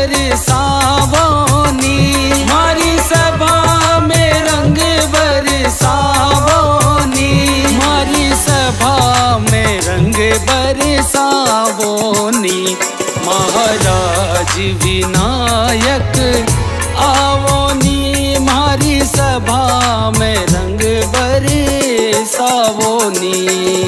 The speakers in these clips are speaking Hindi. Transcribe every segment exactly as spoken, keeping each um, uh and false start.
बरसावोनी, मारी सभा में रंग बरसावोनी, मारी सभा में रंग बरसावोनी। महाराज विनायक आवोनी, मारी सभा में रंग बरसावोनी।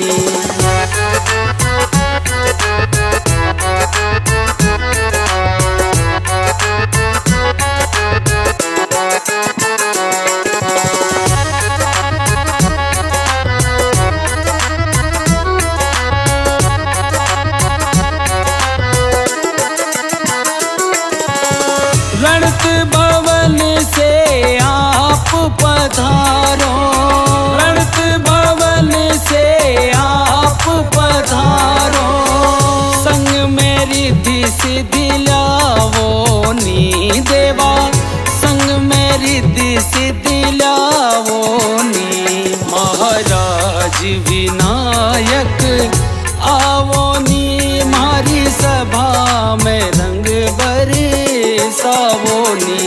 रणत भवन से आप पधारो, रणत भवन से आप पधारो, संग में रिद्धि सिद्धि लावोनी देवा, संग में रिद्धि सिद्धि लावोनी। महाराज विनायक आवोनी, मारी सभा में रंग बरसावोनी।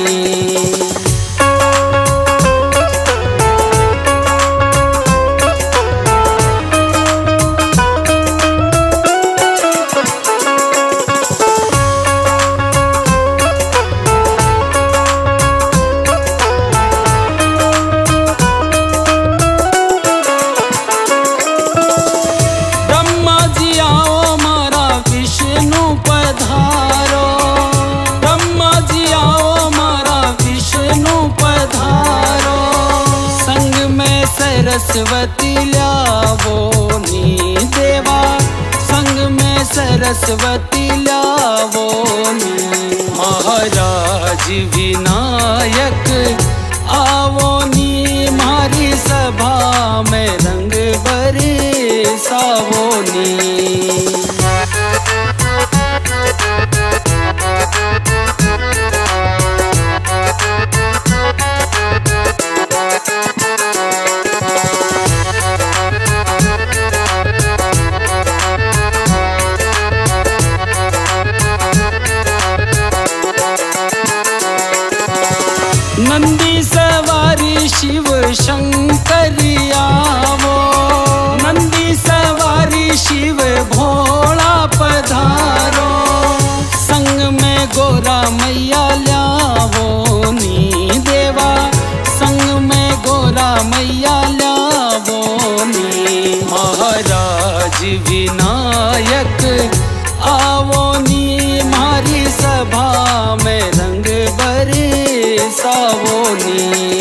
ब्रह्मा जी आओ मारा विष्णु पधारो, ब्रह्मा जी आओ मारा विष्णु पधारो, संग में सरस्वती लावोनी देवा, संग में सरस्वती लावोनी। महाराज विनायक आवोनी, मारी सभा में रंग बरसावोनी। नंदी सवारी शिव शंकरी आवो, नंदी सवारी शिव भोला पधारो, संग में गोरा मैया लावोनी देवा, संग में गोरा मैया लावोनी। महाराज विनायक आवोनी, मारी सभा में रंग बरसावोनी।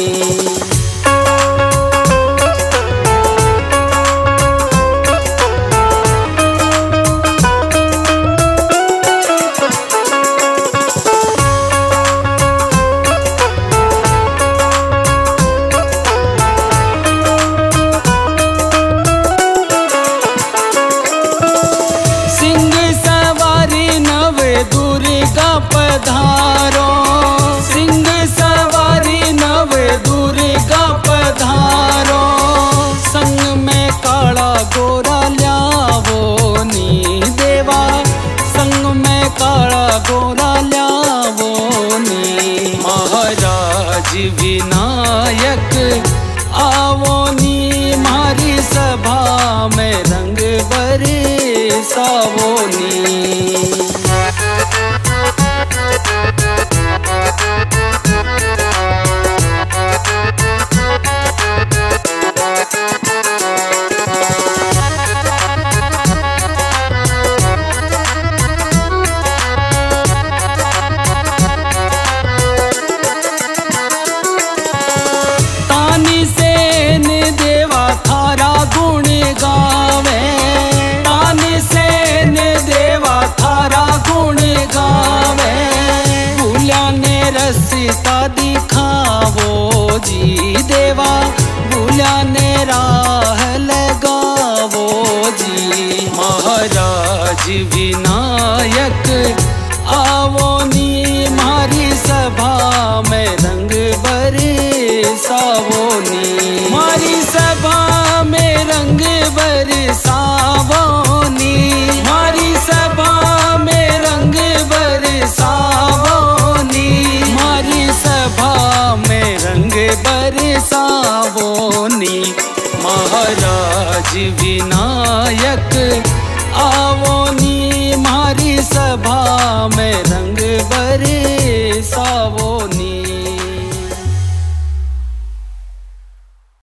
सिंह सवारी नव दुर्गा पधारो, सिंह सवारी नव दुर्गा पधारो, संग में काला गोरा लावोनी देवा, संग में काला गोरा लावोनी। महाराज विनायक आवोनी, मारी सभा में रंग बरसावोनी। तानी सेन देवा थारा गुण गावे, तानी सेन देवा थारा गुण गावे, भूल्या ने रसिता दिखावो जी देवा, भूल्या ने राह लगावो जी। महाराज विनायक आवोनी, मारी सभा में रंग बरसावोनी, मारी सभा में रंग बरसावोनी, मारी सभा में रंग बरसावोनी। महाराज विनायक आवो नी, मारी सभा में रंग बरसावो नी।